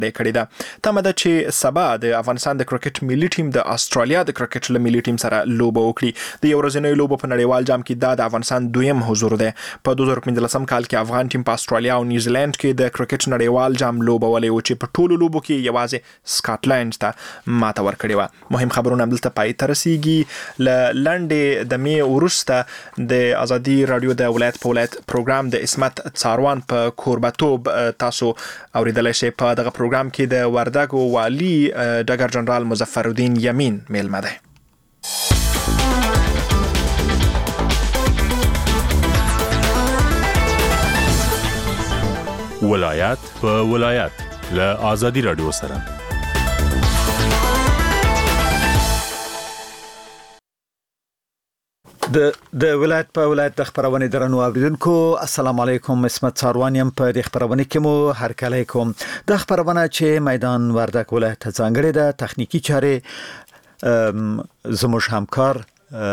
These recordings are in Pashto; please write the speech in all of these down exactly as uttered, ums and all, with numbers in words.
کړې ده. تمه ده چې سبا د افغانستان د کرکټ ملي ټیم د استرالیا د کرکټ له ملي ټیم سره لوبه وکړي. د یو ورځنۍ لوبه په نړیوال جام کې دا د افغانستان دویم حضور ده. په دوه زره پنځلسم کال کې افغان ټیم په استرالیا او نیوزیلند کې د کرکټ نړیوال جام لوبه ولې و چې په ټولو لوبو کې یوازې سکاټلند ته ماته ورکړې و. مهم خبرونه دلته پای ته رسیږي. ل لنډې د می ورسته د ازادي رادیو د ولایت په ولایت پروګرام د اسمت څاروان په کوربتوب تاسو اوریدلای شئ. په دغه پروګرام کې د وردګو والی ډګر جنرال مظفر الدین یمین میلمه ده. ولایت په ولایت له ازادي رادیو سره. د د ولایت په ولایت د خبرونه درنو اوریدونکو السلام علیکم. اسمت څاروان يم. په دې خبرونه کې مو هرکلی کوم. د خبرونه چې میدان وردګ ولایت ځانګړي د تخنیکی چارې زموږ همکار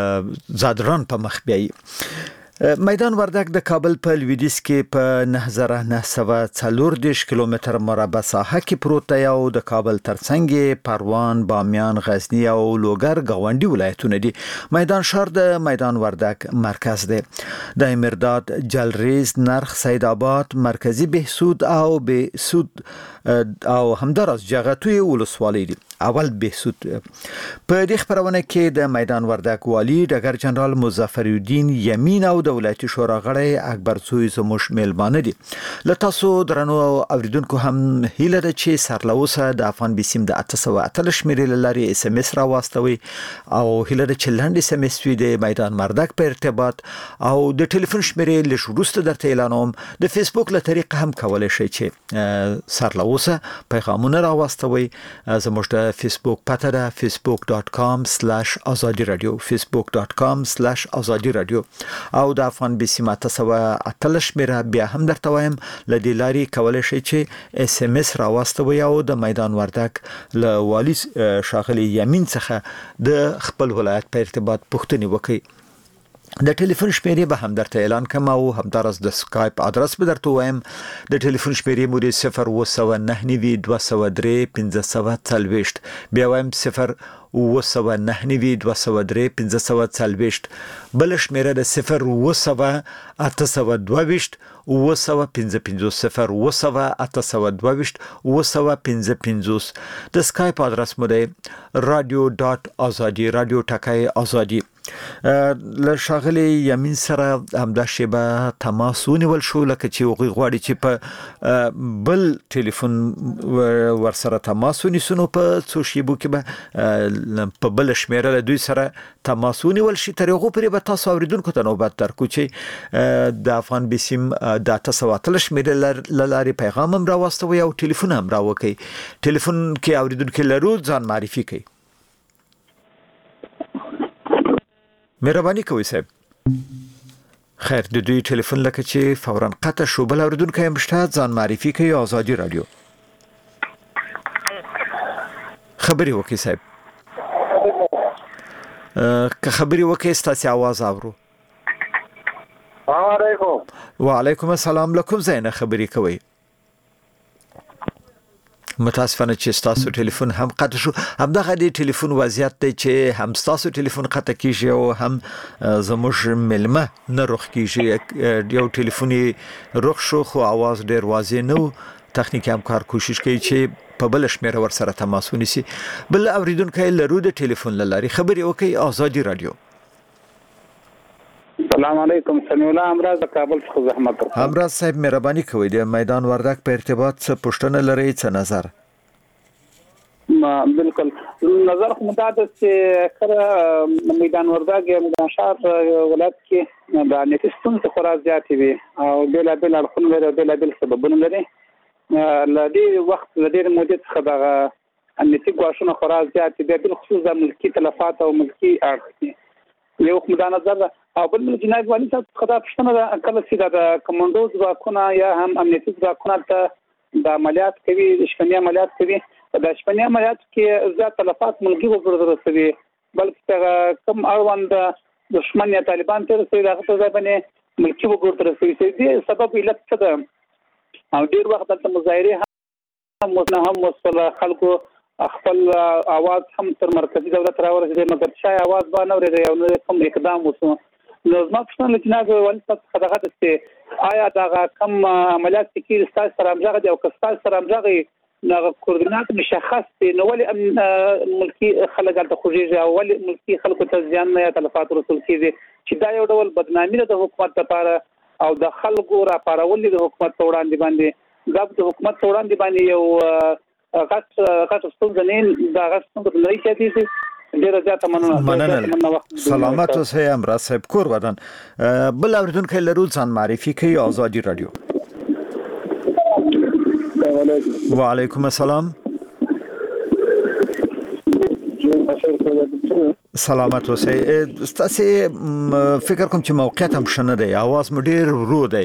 زادران په مخ بیاي. میدان وردګ د کابل په لویدیځ کې په نه هزار نه سوه څلور دېرش کیلومتر مربع ساحه کې پروت دی او د کابل ترڅنګ پروان، بامیان، غزنی او لوګر غونډي ولایتونه دي. میدان ښار د میدان وردګ مرکز دی. د امرداد، جلریز، نرخ، سید آباد، مرکزی بهسود او بهسود او همدارس جغتوی ولسوالی دي. اول بهسود. په دې خبرونه کې د میدان وردګ والی ډګر جنرال مظفر الدین یمین او د ولایتي شورا غړی اکبر زوی زموږ میلمانه دي. له تاسو درنو اوریدونکو هم هیله ده چې سرلوسه د افغان بیسیم د اته سوه اتلس شمیرې لاري اس ام اس را واستوي او هیله ده چې لاندې اس ام اس وي د میدان وردګ په ارتباط او د ټلیفون شمیرې لږ وروسته درته اعلانوم. د فیسبوک له طریقه هم کولای شئ چې سرلوسه پیغامونه را واستوي. زموږ د فیسبوک پته ده facebook dot com slash azadi radio facebook dot com slash azadi radio او د افغان بیسیم اته سوه اتلس شمیره بیا هم درته وایم لدی لاري کولای شئ چې اس ام اس را واستوي او د میدان وردګ له والی شاغلی یمین څخه د خپل ولایت په ارتباط پوښتنه وکړي. د ټلیفون شمیرې به هم درته اعلان کوم او همدارس د سکایپ ادرس به درته وایم. د ټلیفون شمیرې مو صفر اوه سوه نهه نوي دوه سوه درې پنځه سوه څلوېښت. بیا وایم صفر اوه سوه نهه نوي دوه سوه درې پنځه سوه څلوېښت. بل شمیره د صفر اوه سوه اته سوه دوه ویشت اوه سوه پنځه پنځوس صفر اوه سوه اته سوه دوه ویشت اوه سوه پنځه پنځوس. د سکایپ ادرس مو دی رادیو ډاټ ازادي رادیو ټکای ازادي. له شاغلی یمین سره همدا شیبه تماس ونیول شو لکه چې وغوی غواړي چې په بل ټلیفون ورسره تماس ونیسو نو په څو شیبو کې به په بل شمیره له دوی سره تماس ونیول شي. تر هغو پورې به تاسو اوریدونکو ته نوبت درکو چې د افغان بیسیم د اته سوه اتلس شمیرې له لارې پیغام هم راواستوي او ټلیفون هم راوکړي. ټلیفون کې اوریدونکو لرو ځان معرفي کوي. مهرباني کوئ صاحب. خیر د دوی ټلیفون لکه چې فورا قطع شو. بل اوریدونکو هم شته ځان معرفي کوي. ازادي رادیو خبري وکي صاحب. که خبري وکي ستاسو आवाज اورو. السلام علیکم. وعلیکم السلام. لکم زینه خبري کوي. متاسفانه چې تاسو ټلیفون هم قطع شو. همدغه د ټلیفون وضعیت دی چې هم تاسو ټلیفون قطع کیږي او هم زموږ ملمه نه روخ کیږي. یو ټلیفوني روخ شو خو आवाज ډیر واضح نه و. تخنیکی همکار کوشش کوي چې په بل شمیره ور سره تماس ونیسي. بل اوریدونکو لرو د ټلیفون لاري خبري وکي. ازادي رادیو. السلام علیکم. سمیع الله امراض د کابل څخه زحمت درکوم. امراض صاحب مهرباني کوئ د میدان وردګ په ارتباط څه پوښتنه لرئ څه نظر؟ ما بالکل نظر خو متعد چې کله میدان وردګ یا میدان ښار ولایت کې د نفس څخه خورا زیات وي او بل بل اړخونه لري بل بل سببونه لري. لدی وخت لدی مودې څخه د امنیتي ګواښونه خورا زیات دي بل خصوص د ملکی تلفات او ملکی اړخ یو خدای نظر او بل جنایت والی څخه خدای پښتنه د کله چې د کمانډو ځواکونه یا هم امنیتي ځواکونه ته د عملیات کوي د شپنی عملیات کوي. د شپنی عملیات کې زیات تلفات ملکی وګړو رسوي بلکې کم اړوند دشمن یا طالبان تر څو دغه ځای باندې ملکی وګړو رسوي. دې سبب علت څه ده او ډیر وخت د مظاهره هم هم وصل خلکو خپل اواز هم تر مرکزی دولت راورسېد مګر چا اواز به نه اورېدی او نه کوم اقدام وشو. نو زما پوښتنه ده جناب والي صاحب څخه دغه ده چې آیا دغه کوم عملیات چې کېږي ستاسو سره همغږي دي او که ستاسو سره همغږي دغه کوردینات مشخص دي نو ولې ملکي خلک هلته خوږېږي او ولې ملکي خلکو ته زیان یا تلفات رسول کېږي چې دا یو ډول بدنامي ده د حکومت لپاره او د خلکو راپارول دي د حکومت په وړاندې باندې دا د حکومت په وړاندې باندې یو غټ غټ ستونزه نه دا غټ ستونزه نه کېږي. ډیره زیاته مننه. مننه. سلامت اوسئ امرا صاحب کور ودان. بل اوریدونکو لرو ځان معرفي کوي آزادي رادیو. وعلیکم السلام. سلامت اوسئ. تاسو فکر کوم چې موقعیت هم شنه دی اواز مو ډیر ورو دی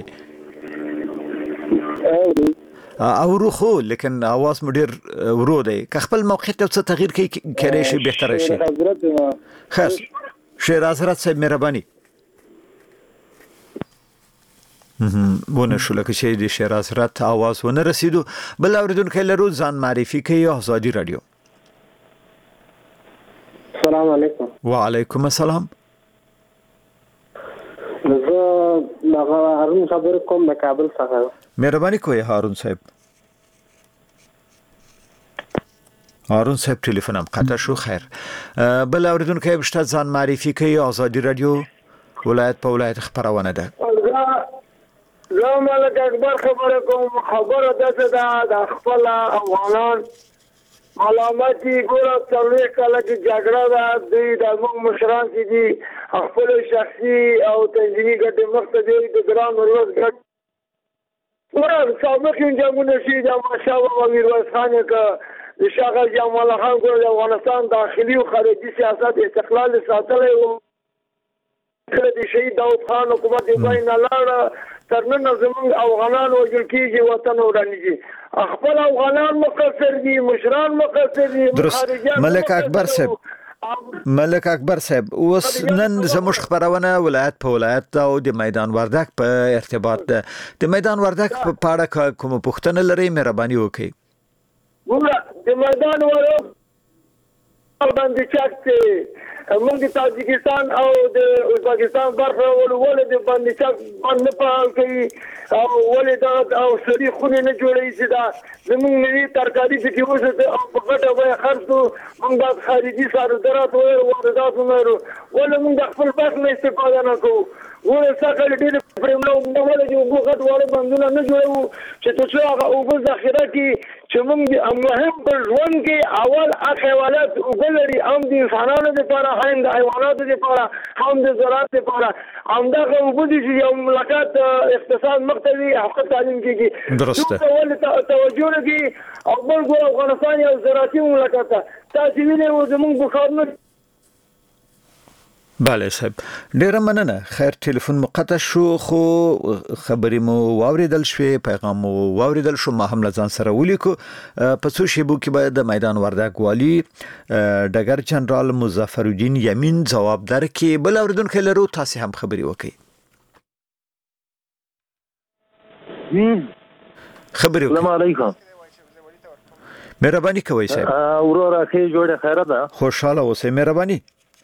او روخو لیکن اواز مو ډیر ورو دی که خپل موقعیت څه تغییر کوي کړي شي بهتر شي. خیر شیر حضرت صاحب مهرباني ونه شو لکه چې د شیر حضرت اواز ونه رسیدو. بل اوریدونکو لرو ځان معرفي کوي آزادي رادیو. السلام علیکم. وعلیکم السلام. زه هغه هارون خبر کوم د کابل څخه. مهرباني کوئ هارون صاحب. هارون صاحب ټلیفون هم قطع شو. خیر بل اوریدونکو بشته ځان معرفي کوي آزادي رادیو ولایت په ولایت خبرونه ده. زه ملک اکبر خبره کوم. خبره ده د خپل افغانان علامتي ګوره څلوېښت کاله کې جګړه ده دوی د موږ مشران چې دي خپل شخصي او تنظیمي ګټې مخته دی د ګران ولس ګټ ګوره سابق جنګونه شي د احمدشاه بابا میرویس خان که د شاه جمال خان ګوره د افغانستان داخلي او خارجي سیاست استقلال ساتلی و کله د شهید داود خان حکومت یې بین لاړه تر نن زموږ افغانان وژل کېږي وطن ورانېږي خپل افغانان مقصر دي مشران مقصر دي. درست ملک اکبر صاحب. ملک اکبر صاحب اوس نن زموږ خبرونه ولایت په ولایت او د میدان وردک په ارتباط ده. د میدان وردک په اړه کوم پوښتنه لري مهرباني وکړئ. ګوره د میدان وردک باندې چاک موږ د تاجکستان او د ازبکستان برخه ولولې د باندې چاک باندې په کوي او ولې دا او سړي خونې نه جوړې چې دا زموږ ملي ترکاري چې اوسه او په ګټه وای خرڅو موږ د خارجي صادرات او واردات نه ورو ولې موږ خپل بس نه استفاده نه کوو. ولې څنګه ډېر پرملو موږ ولې یو غوښت وړ بندونه نه جوړو چې تاسو هغه او ذخیره کې چې موږ مهم په ژوند کې اول اخوالات وګلري هم د انسانانو لپاره هم د حیواناتو لپاره هم د زراعت لپاره هم دا وګړي چې یو مملکت اقتصاد مختلفي حق تعلیم کېږي. درسته ولې توجه لري او بل ګور افغانستان یو زراعتي مملکت تاسو وینئ زموږ بخارونه. بله صاحب ډیره مننه. خیر ټلیفون مقطع شو خو خبرې مو واوریدل شوې پیغام مو واوریدل شو ما هم لزان سره ولیکو. په څو شیبو کې به د میدان وردک والی ډګر جنرال مظفر الدین یمین جواب درکړي. بل اوریدونکو لرو تاسو هم خبرې وکړئ. خبرې وکړئ. السلام علیکم. مهرباني کوئ صاحب. اورورا کې جوړه خیره ده. خوشاله اوسئ. مهرباني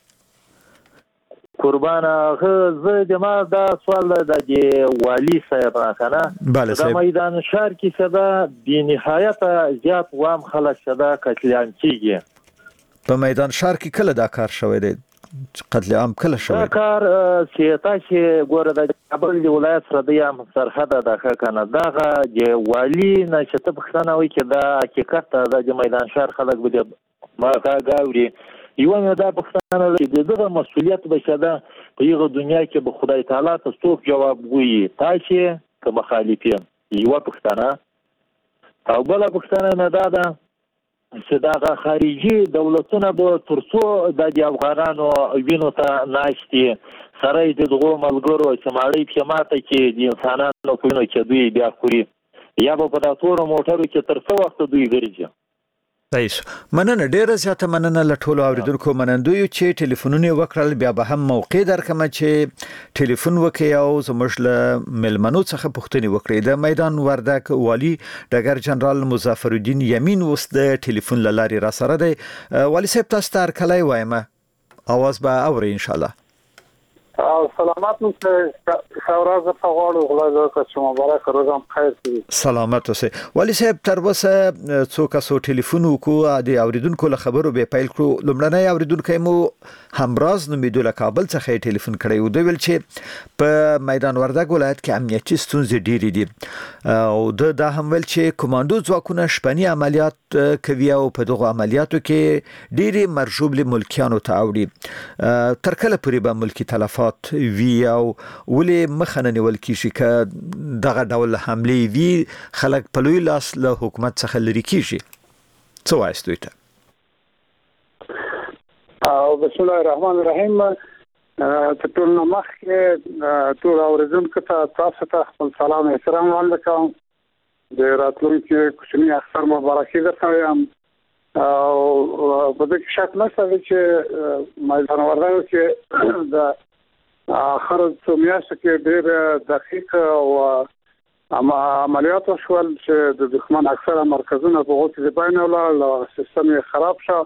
قربانه زه جما دا سوال د والی صاحب راکنه. بله صاحب. د میدان شهر کې صدا بی نهایت زیات وام خلک صدا قتل عام کیږي. په میدان شهر کې کله دا کار شوی دی قتل عام کله شوی؟ دا کار چې تاسو ګوره د کابل ولایت سره د یم سرحد د کنه دغه د والی نشته بخښنه وي چې دا حقیقت د میدان شهر خلک به ما کا غاوري یو نه دا پښتانه چې دغه مسولیت بشده په یغه دنیا کې به خدای تعالی ته څوک جواب وایي تاسو که مخالفین یو پښتانه او بل پښتانه نه دا ده چې دا خارجي دولتونه به ترڅو د افغانانو وینو ته ناشتي سره د دغه ملګرو چې ماړی په ماته کې د انسانانو په نو کې دوی بیا خوري یا په دا تور موټرو کې تر څو وخت دوی ګرځي صحیح. مننه ډیره زیاته مننه له ټولو اوریدونکو منندوی چې ټلیفونونه وکړل. بیا به هم موقع درکمه چې ټلیفون وکړي او زموږ له ملمنو څخه پوښتنه وکړي. د میدان وردک والی ډګر جنرال مظفر الدین یمین اوس د ټلیفون لاري را سره دی. والی صاحب تاسو ته کله وایم اواز به اوري ان شاء الله. سلامات مو خورا ز فغواړو غلا کوم مبارک روزم خیر شي. سلامت اوسه. والی صاحب تر اوسه څوک سو ټلیفون وکړو د اوریدونکو له خبرو به پیل کړو. لمړنۍ اوریدونکو مو همراز نومیدو له کابل څخه ټلیفون کړی و. د ویل چې په میدان وردک ولایت کې امنیتي ستونزې ډېرې دي او د دا هم ویل چې کمانډو ځواکونه شپنی عملیات کوي او په دغه عملیاتو کې ډېری مرجوب له ملکیانو ته اوړي. تر کله پورې به ملکی تلفات وی او ولې مخنه نیول کیږي ک دغه ډول حمله وی خلک په لوی لاس له حکومت څخه لري کیږي. څه وایي ته؟ او بسم الله الرحمن الرحیم. ته ټول نو مخکې ټول اوریدونکو ته تاسو ته خپل سلام احترام وړاندې کوم. د راتلونکي کوچنی اختر مبارکي درکوم. او په دې شک نشته چې میدان وردک کې د اخر څومیاشت کې ډېر دقیق او عملیات شول چې د دښمن اکثره مرکزونه په وخت کې باندې ولا سیستم خراب شو.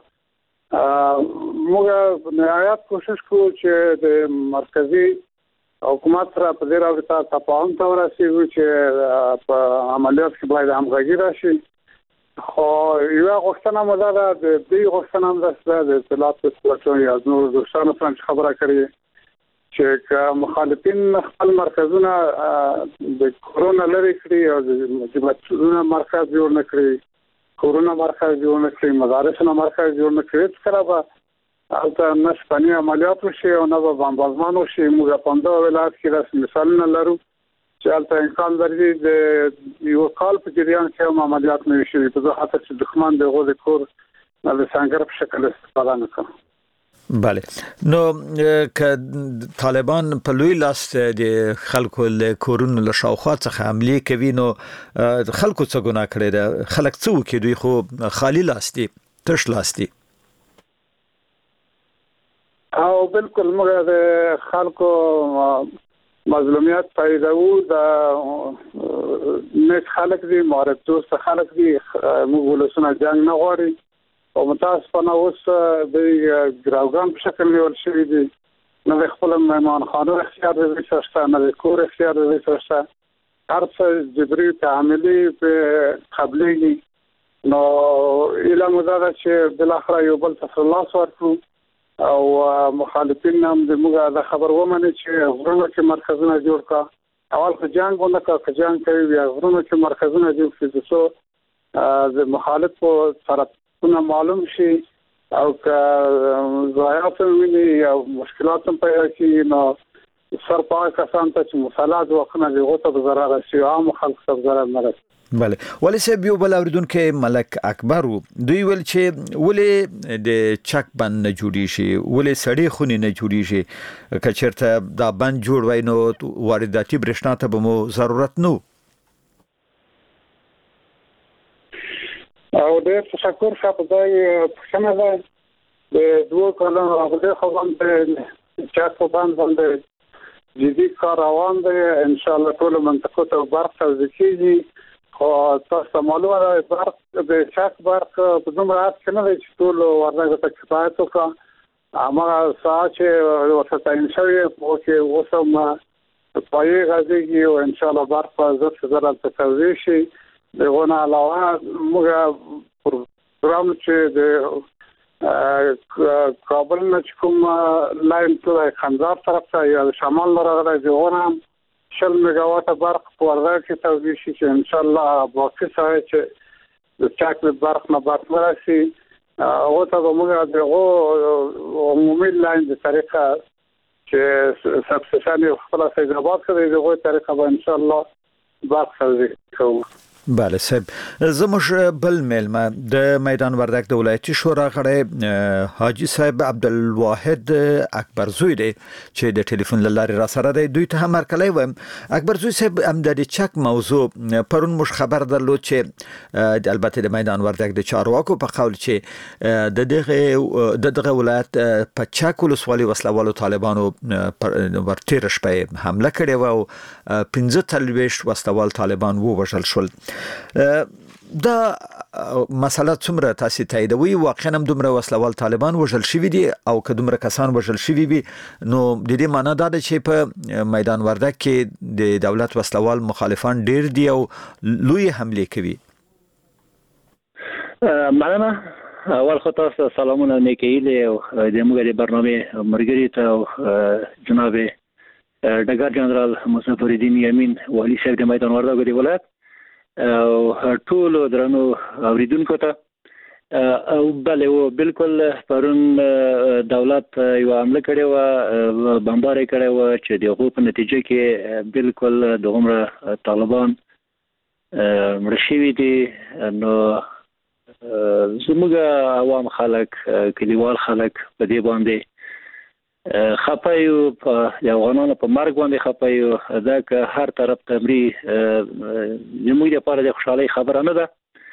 موږ نهایت کوشش کوو چې د مرکزی حکومت سره په دې راوړتا تفاهم ته ورسیږو چې په عملیات کې باید همغږي راشي. خو یو غوښتنه مو ده د دې غوښتنه هم ده د اطلاعات په یا نور دوستانو څخه خبره کړې چې مخالفین خپل مرکزونه د کورونا لري کړی او د جماعتونو مرکز جوړ نکړي، کورونا مرکز جوړ نکړي، مدارسونو مرکز جوړ نکړي. څنګه به البته نشپنی عملیات وشي او نه به بمبارزمان وشي. موږ په همدغه ولایت کې رسمي مثالونه لرو چې البته امکان لري د یو کال په جریان کې هم عملیات نه وشي په ځکه چې دښمن دغه د کور د څنګه په شکل استفاده نه کوي. بله. نو که طالبان په لوی لاس د خلکو له کورونو له شاوخوا څخه حمله کوي نو خلکو څه ګناه کړی ده؟ خلک څه وکړي؟ دوی خو خالی لاس دي، تش لاس دي. او بالکل موږ د خلکو مظلومیت پیداو د نیک خلک دي، معرض دوست خلک دي. موږ ولسونه جنگ نه غواړي او متاسفانه اوس د ګراوګان په شکل نیول شوی دي. نه خپل مهمان خانه اختیار دی سرسته، نه کور اختیار دی سرسته. هر څه جبري تعاملي په قبلي. نو اله مزاده چې بل اخر یو بل څه الله ورکو او مخالفین هم د موږ د خبر ومني چې غرونو کې مرکزونه جوړ کا. اول خو جنگ ونه کا که جنگ کوي بیا غرونو کې مرکزونه جوړ کړي چې د مخالفو سره نه معلوم شي او که ضایعات ویني او مشکلات هم پیدا شي نو سرپای کسان ته چې مصالحات وکړي دغه ته ضرر رسي، عام خلک ته ضرر نه رسي. بله. ولی سه یو بل اوریدونکو ملک اکبر دوی ول چې ولې د چک بند نه جوړی شي، ولې سړی خونی نه جوړی شي؟ کچرته دا بند جوړ وای نو وارداتي برښنا ته به مو ضرورت نو. او ډېر تشکر شپ دای پښنه ده د دوه کلونو هغه خو باندې چاپ باندې باندې جدي کار روان دی. ان شاء الله ټول منطقه ته برق توزیعي خو تاسو معلومه ده برق د چاک برق په دومره راځي چې نه چې ټول ورنګ ته کفایت وکړي. هغه ساعت چې ورته انشاء او چې وسم پای غږی او ان شاء الله برق په ځکه زره توزیع شي. دغه علاوه موږ پروګرام چې د کابل نه کوم لاین ته خنزار طرف ته یا شمال راغلی دغه شل میگاواټ برق په ورغه کې توزیع شي چې ان شاء الله باقي سره چې د چاک برق نه برق ورسي او ته موږ دغه عمومي لاین د طریقه چې سبسیشن خپل فیض آباد کوي دغه طریقه به ان شاء الله برق توزیع کوو. بله صاحب زموږ بل ملما د میدان وردګ د ولایتي شورا غړی حاجی صاحب عبدالواحد اکبرزوی دی چې د ټلیفون لارې را سره دی. دوی ته هم هرکلی وایم. اکبرزوی صاحب هم د چک موضوع پرون موږ خبر درلود چې البته د میدان وردګ د چارواکو په قول چې د دغه د دغه ولایت په چک ولسوالۍ وسلوالو طالبانو ورتیر شپه حمله کړې و او پنځه څلوېښت وسلوال طالبان ووژل شول. دا مسله څومره تاسو تاییدوي؟ واقعا هم دومره وسلوال طالبان وژل شوي دي او که دومره کسان وژل شوي وي نو د دې معنی دا ده چې په میدان وردګ کې د دولت وسلوال مخالفان ډیر دي او لوی حمله کوي. مننه. اول خو تاسو سلامونه نیکیلې او د موږ د برنامه مرګري ته جناب ډګر جنرال مظفر الدین یمین والی صاحب د میدان وردګ د ولایت او ټول درنو اوریدونکو ته او بله و بالکل پرون دولت یو عمله کړې و بمباري کړې و چې دغه په نتیجه کې بالکل دغه طالبان مړ شوي دي. نو زموږ عوام خلک کلیوال خلک په دې باندې خپایو په افغانانو په مرګ باندې خپایو. دا که هر طرف تمری زموږ لپاره د خوشحالي خبره نه ده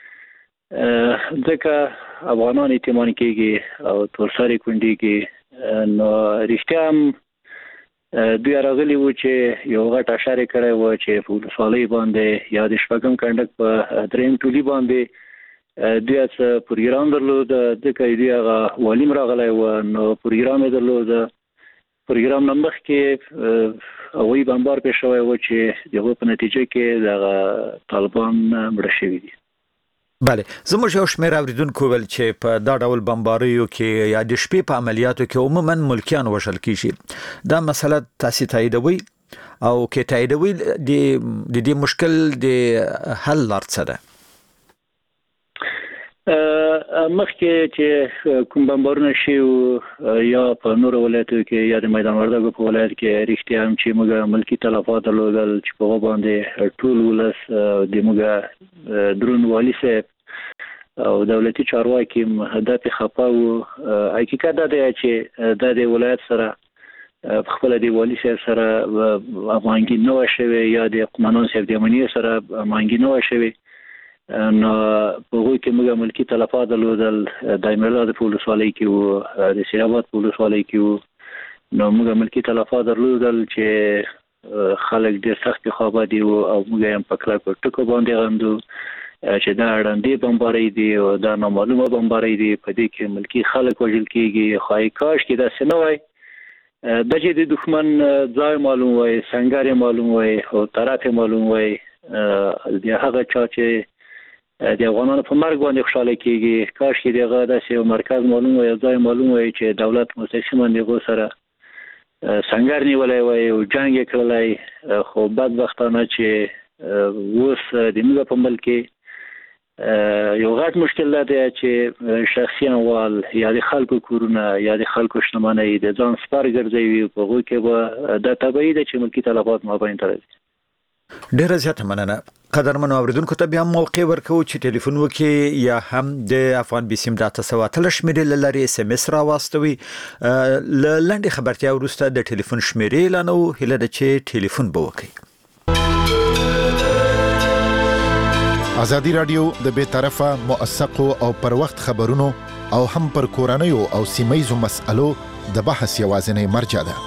ځکه افغانان ایتمان کېږي او تورساري کونډيږي. نو رښتیا هم دوی راغلي و چې یو غټ اشاره کړی و چې په ولسوالۍ باندې یا د شپږم کنډک په دریم ټولي باندې دوی څه پروګرام درلود ځکه دوی هغه والیم راغلی و. نو پروګرام یې درلود پروګرام نمبر کې اوی بمبار پېښ شوی و چې دغه په نتیجه کې د طالبان مړ شوي دي. بله زموږ یو شمېر اوریدونکو ویل چې په دا ډول بمباریو کې یا د شپې په عملیاتو کې عموما ملکیان وژل کیږي. دا مسله تاسو تاییدوي او کې تاییدوي د دې مشکل د حل لار څه ده؟ مخکې چې کوم بمبارونه شي یا په نور ولایتو کې یا د میدان وردګ په ولایت کې رښتیا هم چې موږ ملکی تلفات درلودل چې په باندې ټول ولس د موږ درون والی صاحب او دولتي چارواکي هدف خپاو. حقیقت دا دی چې د ولایت سره خپل د والی صاحب سره افغانګي نو شوی یا د قمنان صاحب د امنیت سره افغانګي نو شوی. نو په هغه کې موږ ملکی تلفات درلودل د ایمرلاد په ولسوالۍ کې او د سیراباد په ولسوالۍ کې و. نو موږ ملکی تلفات درلودل چې خلک ډېر سخت خوابه دي او موږ هم په کلکو ټکو باندې غندو چې دا اړندې بمباري دي او دا نامعلومه بمباري دي. په دې کې ملکی خلک وژل کېږي. خو کاش کې دا څه نه وای د چې د دښمن ځای معلوم وای څنګه معلوم وای او طرف معلوم وای د هغه چا چې د افغانانو په مرګ باندې خوشاله کېږي. کاش کې دغه داسې یو مرکز معلوم وي ځای معلوم وي چې دولت مستقیما دغه سره څنګه نیولای وي او جنگ کړلای. خو بدبختانه چې اوس د موږ په ملک کې یو غټ مشکل دی چې شخصي اموال یا د خلکو کورونه یا د خلکو شتمنۍ د ځان سپار ګرځوي. په هغه کې به د طبيعي د چې ملکی تلفات مابین تر ډیره زیاته مننه. قدرمنو اوریدونکو ته بیا موقع ورکو چې ټلیفون وکړي یا هم د افغان بي سیم ډاټا سواتل شمیرې لري اس ام اس را واستوي. ل لاندې خبرتیا ورسته د ټلیفون شمیرې لانو هله د چې ټلیفون به وکړي. ازادي رادیو د بے طرفه موثقو او پر وخت خبرونو او هم پر کورنیو او سیمایزو مسالو د بحث یوازینی مرجع ده.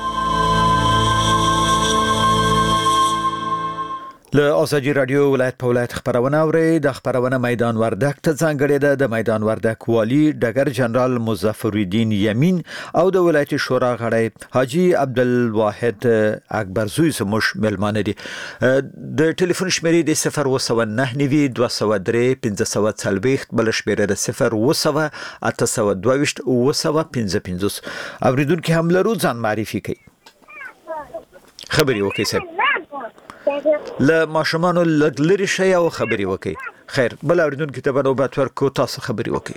له ازادي رادیو ولایت په ولایت خبرونه اوري. د خبرونه میدان وردګ ته ځانګړې ده. د میدان وردګ والی ډګر جنرال مظفر الدین یمین او د ولایت شورا غړی حاجی عبدالواحد اکبرزوی زموږ ملمانه دي. د ټلیفون شمیرې د صفر و سو نه نوي دوه سو درې پنځه سو څلوېښت بل شمیرې د صفر و سو اته سو دوه ویشت او سو پنځه پنځوس. اوریدونکو هم لرو ځان معرفي کوي. خبري وکي سب له ماشومان لری شي او خبري وکي. خیر بل اوریدونکو ته به نوبت ورکو تاسو خبري وکي.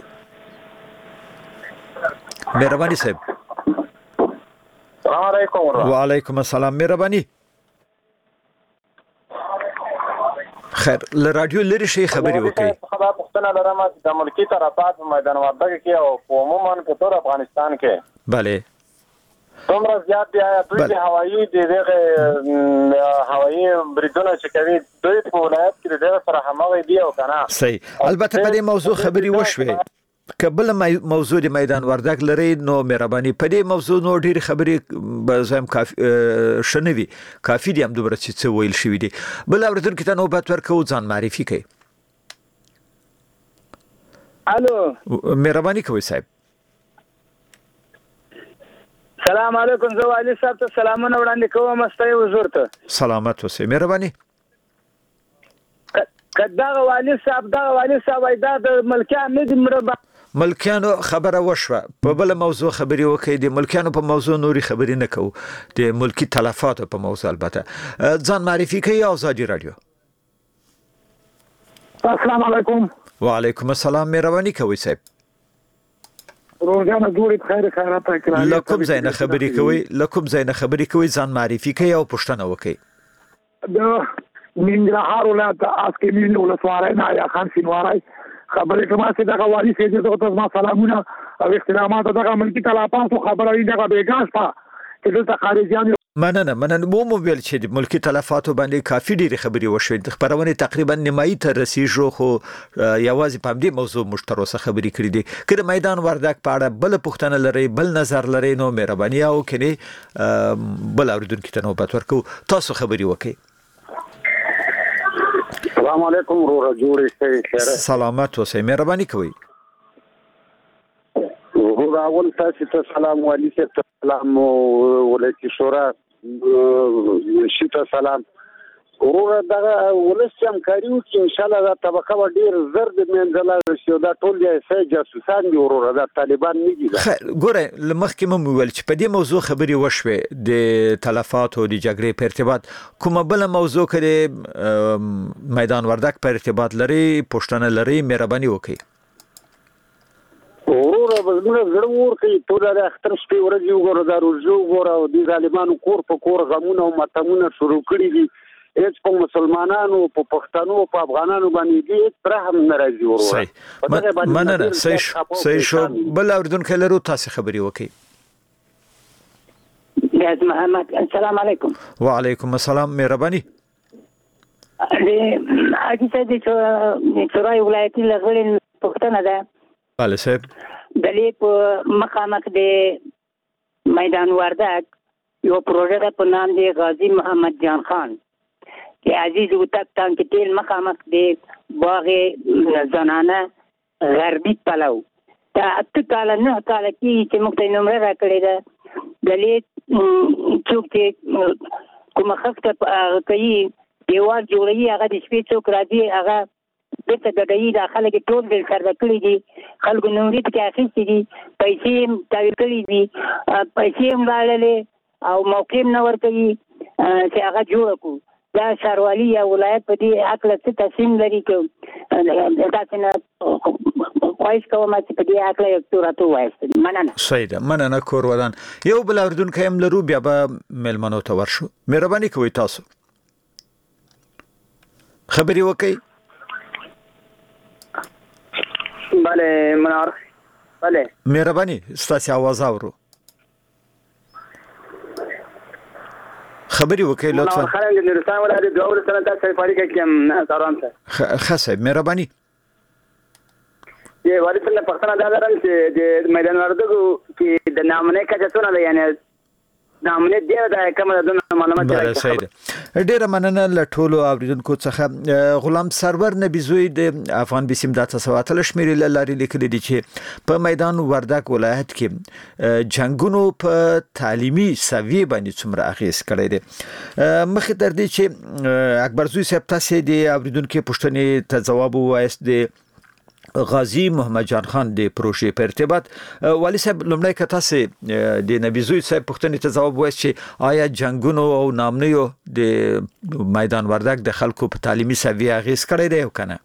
مهرباني صاحب. السلام علیکم. وعلیکم السلام. مهرباني. خیر له رادیو لري شي خبري وکي خبره پښتنه لرم د ملکی طرفات په میدان وردګ کې او عموما په ټول افغانستان کې bale څومره زیات دی دوی د هوایي د دغه هوایي بریدونه چې کوي دوی په ولایت کې د سره همغه دی او کنه صحیح البته په دې موضوع خبري وشوي کبل موضوع د میدان وردګ لري نو مهرباني په دې موضوع نو ډېر خبري زم کافي شنوي کافي دي هم دوبره چې ویل شوی دي بل اوردونکو ته نوبت ورکو ځان معرفي کوي الو مهرباني کوي صاحب سلام علیکم زه والي صاحب ته سلامونه وړاندې کوم مستي حضور ته سلامت اوسئ مهرباني کدا والي صاحب دا والي صاحب دا د ملکیان نه دي مړه ملکیانو خبره وشوه په بل موضوع خبري وکړي د ملکیانو په موضوع نوري خبري نه کوو د ملکی تلفات په موضوع البته ځان معرفي کوي آزادي رادیو السلام علیکم وعلیکم السلام مهرباني کوي صاحب روزانه جوړې خیر خیرات کړئ لکم زینه خبري کوي لکم زینه خبري کوي ځان معرفي کوي او پښتنه وکړي د ننګرهار ولایت اسکمین ولسوالۍ نه یا خان سینوارای خبرې کوم چې دغه والی سي د تاسو ما سلامونه او احترامات دغه ملکی تلفات خبره دغه بیګاس په چې د خارجيان مننه مننه مو مو ویل چې د ملکی تلفاتو باندې کافي ډېری خبري وشوي د خبرونه تقریبا نیمایي ته رسیدو خو یوازې په دې موضوع مشترکه خبري کړې دي کله میدان وردګ په اړه بل پښتنه لري بل نظر لري نو مهرباني او کني بل اوریدونکو ته نوبت ورکو تاسو خبري وکړئ السلام علیکم ورو جوړې خیر سلامت اوسئ مهرباني کوي ورو اول تاسو ته سلام والي سلام ولایتي شورا شته سلام ورو دا ولستم کاریو چې ان شاء الله دا طبقه ډیر زر د منځله شو دا ټول یې سې جاسوسان دي ورو دا طالبان نه دي ګوره لمخکې مو ویل چې په دې موضوع خبري وشوي د تلفات او د جګړې په ارتباط کومه بل موضوع کړي میدان وردګ په ارتباط لري پښتنه لري مهرباني وکړي ورور موږ زړه ورکې ټول د اختر شپې ورځې وګورو دا روزو وګورو او د ظالمانو کور په کور غمونه او ماتمونه شروع کړي دي هیڅ په مسلمانانو په پښتنو په افغانانو باندې هیڅ رحم ناراضي ورور مننه صحیح صحیح شو بل اوردونکو لرو تاسو خبري وکړي یاز محمد السلام علیکم وعلیکم السلام مهرباني اګه څه دي چې څوړای ولایتي لغړې پښتنه ده bale صاحب دلی په مخامخ د میدان وردګ یو پروژه ده په نام دی غازی محمد جان خان چې عزیز وتک تان کې تل مخامخ د باغ زنانه غربي پلو دا اته کال نه کال کې چې موږ ته نمبر راکړی ده دلی څوک چې کوم خفته کوي دیوال جوړي هغه د شپې څوک راځي هغه دته د دې داخله کې ټول د سره کړی دي خلکو نوري ته اخیستي دي پیسې تاوی کړی دي پیسې هم راړلې او موقع نه ورکړي چې هغه جوړ کو دا شاروالي یا ولایت په دې عقل څه تصمیم لري چې تاسو نه خوښ کوم چې په دې عقل یو توراتو وایست مننه صحیح ده مننه کور ودان یو بل اردوونکو هم لرو بیا به ملمنو ته ورشو مهرباني کوي تاسو خبري وکي bale منار bale مهرباني ستاسو आवाज اورو خبري وکي لطفا خلک د نورستان ولایت د اول سره د سفاري کې کوم سلام سره خاصه مهرباني یې وړي په پښتنه دا درل چې د میدان وردګ کې د نامنه کچونه ده یعنی نامنه دی دا کومه د معلومات راځي صحیح ډیر مننه لټولو اوریدونکو څخه غلام سرور نبی زوی د افغان بسم د تاسواتل شمیرې لاري لیکلي دي چې په میدان وردګ ولایت کې جنگونو په تعلیمي سوي باندې څومره اغیز کړی دي مخه تر دې چې اکبر زوی صاحب تاسو د اوریدونکو پوښتنې ته جواب وایست دي غازی محمد جان خان د پروژې په ارتباط والي صاحب لمړی کته سي د نبی زوی صاحب پښتنې ته جواب وایي چې آیا جنگونو او نامنیو د میدان وردګ د خلکو په تعلیمي سوي اغیز کړی دی او کنه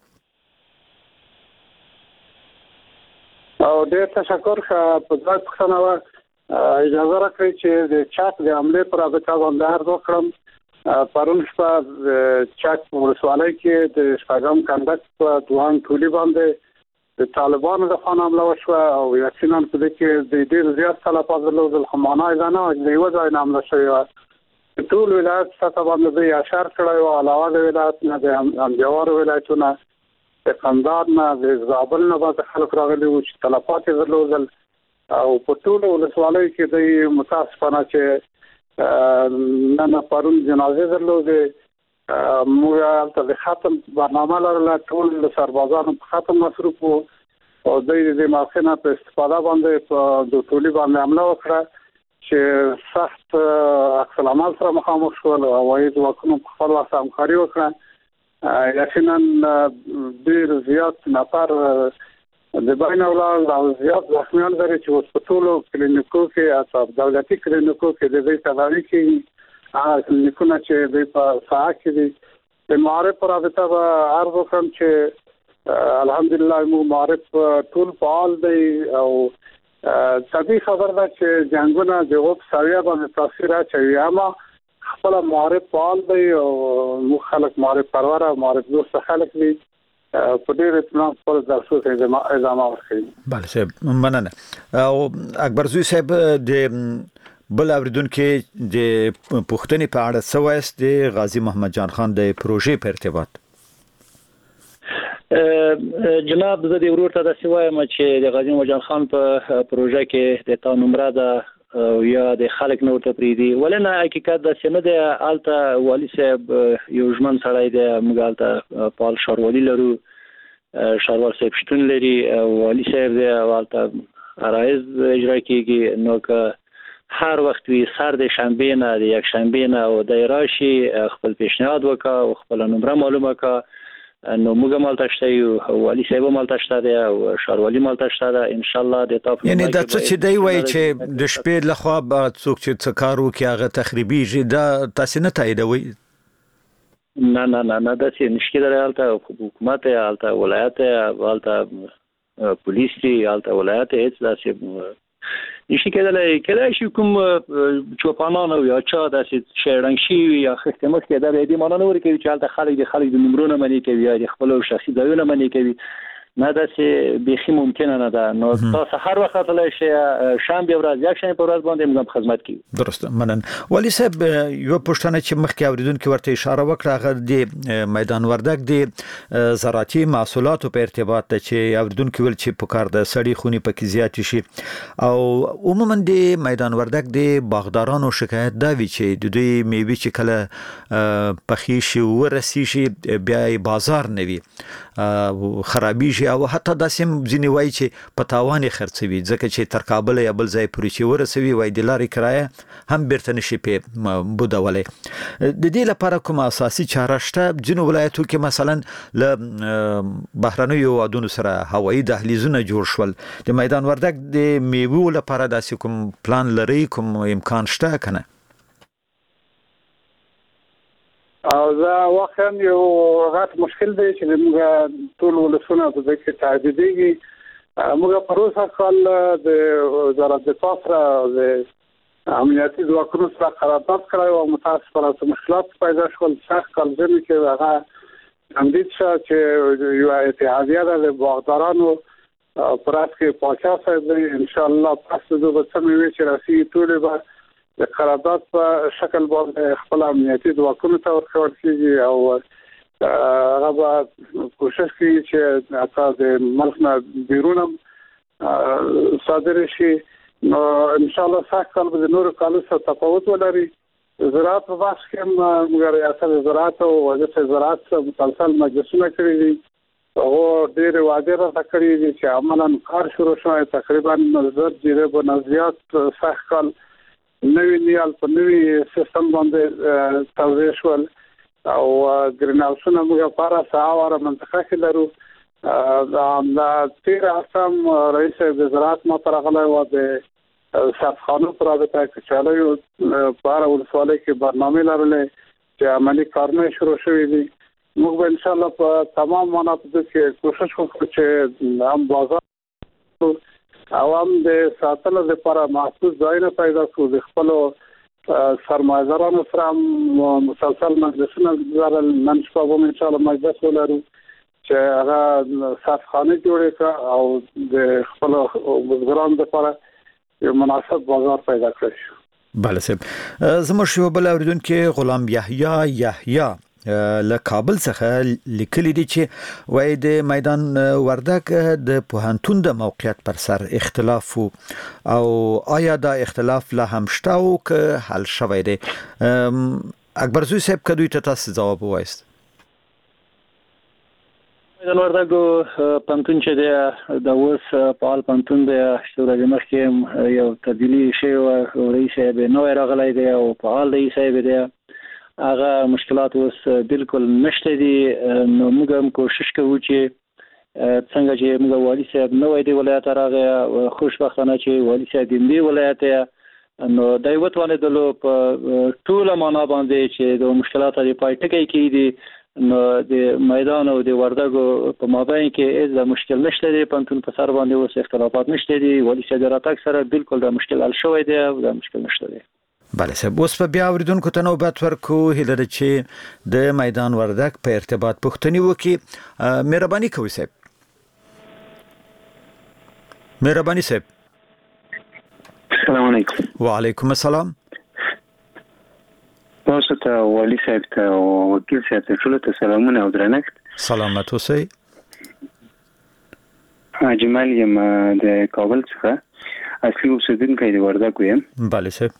او ډېر تشکر په ځای پښتنه اجازه راکړئ چې د چاپ د عملې پر رابطه باندې هر وکړم پرون شپه چک ولسوالۍ کې د شپږم کندک په دوان ټولي باندې د طالبانو د خان حمله وشوه او یقینا په دې کې د ډېر زیات تلفات درلودل خو معنا یې نه و د یو ځای نه حمله شوې وه ټول ولایت سطح باندې دوی اشار کړی و علاوه د ولایت نه د انجوار ولایتونه د قندهار نه د زابل نه بعض خلک راغلي وو چې تلفات یې درلودل او په ټولو ولسوالیو کې دوی متاسفانه چې نه نه پرون جنازه درلودې موږ هلته د ختم برنامه لرله ټول د سربازانو په ختم مصروف وو او دوی د موقع نه په استفاده باندې په د ټولي باندې حمله وکړه چې سخت عکس العمل سره مخامخ شول او هوایي ځواکونو په خپل وخت همکاري وکړه یقینا ډېر زیات نفر د بین اولاد او زیات زخمیان لري چې اوس په ټولو کلینیکو کې او دولتي کلینیکو کې د دې تداوی کې هغه کلینیکونه چې د په ساحه کې دي د معارف رابطه به عرض وکړم چې الحمدلله مو معارف ټول فعال دی او طبي خبر ده چې جنگونه د وب ساویه باندې تاثیر اچوي اما خپل معارف فعال دی او مو خلک معارف پرور او معارف دوست خلک دي په ډېر اطمینان خپل درسو ته ادامه ورکوي. بله صاحب مننه او اکبر زوی صاحب د بل اوریدونکو د پښتنې په اړه څه وایست د غازی محمد جان خان د پروژې په ارتباط؟ جناب زه د ورور ته د سوایم چې د غازی محمد جان خان په پروژه کې د تا نمبر ده یا د خلک نور ته پریدي ولنه حقیقت د سینه د الته والی صاحب یو ژمن سړی د مګالته پال شاروالي لرو شاروال صاحب شتون لري والی صاحب د الته رئیس اجرا کیږي نو که هر وخت وی سر د شنبه نه د یک شنبه نه او د راشي خپل پیشنهاد وکا او خپل نمبر معلومه کا نو موږ مالته شته او والی صاحب مالته شته او شاروالي مالته شته ان شاء الله د تاسو یعنی د څه چې دی وای چې د شپې لخوا به څوک چې څه کار وکي هغه تخریبي دا تاسو نه تاییدوي؟ نه نه نه نه د څه نشکی درالته حکومت الته ولایت الته پولیس دی الته ولایت هیڅ داسې نشي کېدلای کله شي کوم چوپانان او یا چا داسې شهرنګ شي یا خدمت کې د دې مانه نور کوي چې الته خلک د خلک د نمبرونه منی کوي یا د خپل شخصي ځایونه منی کوي نه داسې بيخي ممکنه نه ده نو تاسو هر وخت تلای شي شنبه ورځ یا شنبه ورځ باندې موږ خدمت کوي. درسته منن والی صاحب یو پښتنه چې مخکې اوریدونکو ورته اشاره وکړه هغه د میدان وردګ د زراعتي محصولاتو په ارتباط ته چې اوریدونکو ول چې په کار د سړی خونی پکې زیات شي او عموما د میدان وردګ د باغدارانو شکایت دا وی چې د دوی میوه چې کله پخې شي ورسي شي بیا بازار نه وي خرابي او حتی داسې ځینې وایي چې په تاوان خرڅوي ځکه چې تر کابل یا بل ځای پورې چې ورسوي وایي د لارې کرایه هم بیرته نشي په بودولی. د دې لپاره کومه اساسي چاره شته؟ ځینو ولایتو کې مثلا له بهرنیو هیوادونو سره هوایي دهلیزونه جوړ شول د میدان وردګ د میوو لپاره داسې کوم پلان لري کوم امکان شته که نه؟ او دا واقعا یو غټ مشکل دی چې موږ ټول ولسونه په دې کې تعهدېږي موږ پروسه کال د وزارت دفاع سره د امنیتي ځواکونو سره قرارداد کړی او متاسفانه مشکلات پیدا شول سخت کال ځمې کې هغه اندیت شو چې یو اتحادیه ده د باغدارانو پراس کې پاچا صاحب دی ان شاء الله پس د وسمې وی چې راسي ټول به د قرارداد په شکل باندې خپل امنیتي ځواکونو ته ورکول کیږي او هغه به کوشش کوي چې اته د ملک نه بیرون صادر شي نو ان شاء الله ساکل به نور کالو سره تفاوت ولري. زراعت په بحث کې موږ ریاست زراعت او وزارت زراعت سره متلسل مجلسونه کړی دي او ډېر واضح راځي کړی چې عملاً کار شروع شوی تقریبا نظر جیره په نظریات ساکل نوی نیال په نوی سیستم باندې توزیع شول او ګرین هاوسونه موږ په ساواره منطقه کې لرو دا تیر اسام رئیس د زراعت مترغله و د صفخانو پرابطه کې چالو په ولسوالۍ کې برنامه لرلې چې عملی کارونه شروع شوې دي موږ ان شاء الله په تمام مناطقو کې کوشش وکړو چې هم بازار عوام د ساتلو لپاره محفوظ ځایونه پیدا کړو د خپل سرمایه‌دارانو سره مسلسل مجلسونه لرل. نن شپه به ان شاء الله مجلس ولرو چې هغه صفخانه جوړه کړه او د خپل بزګرانو لپاره یو مناسب بازار پیدا کړی. بله صاحب، زموږ شو بل اوریدونکو غلام یحیی یحیی له کابل څخه لیکلي دي چې وای د میدان وردک د پوهنتون د موقعیت پر سر اختلاف او آیا دا اختلاف لا هم شته او که حل شوی دی؟ اکبرزوی صاحب کدوی ته تاسو جواب وایست. میدان وردګو پنتون چې دی د اوس فعال پنتون دی، ورځې مخکې یو تبدیلي شوی و، رئیس صاحب نوی راغلی دی او فعال رئیس صاحب دی. هغه مشکلات اوس بالکل نشته دي. نو موږ هم کوشش کوو چې څنګه چې موږ والي صاحب نوی دی ولایت راغی، خوشبختانه چې والي صاحب دی ولایت نو دا یو توانېدلو په ټوله معنا باندې چې د مشکلاتو د پای ټکی کېدي. نو د میدان او د وردګو په مابین کې هیڅ مشکل نشته دی. پنتون په سر باندې اوس اختلافات نشته دي. والي صاحب راتګ سره بالکل د مشکل حل شوی دی او د مشکل نشته دی. بله صاحب، اوس په بیا اوریدونکو ته نوبت ورکو. هیله ده چې د میدان وردک په ارتباط پوښتنې وکړي. مهرباني کوئ صاحب. مهرباني صاحب. السلام علیکم. وعلیکم السلام. تاسو ته والي صاحب ته او وکیل صاحب ته ټول ته سلامونه او درنښت. سلامت اوسئ. اجمل یم د کابل څخه، اصلي اوسیدونکی د وردګو یم. بله صاحب.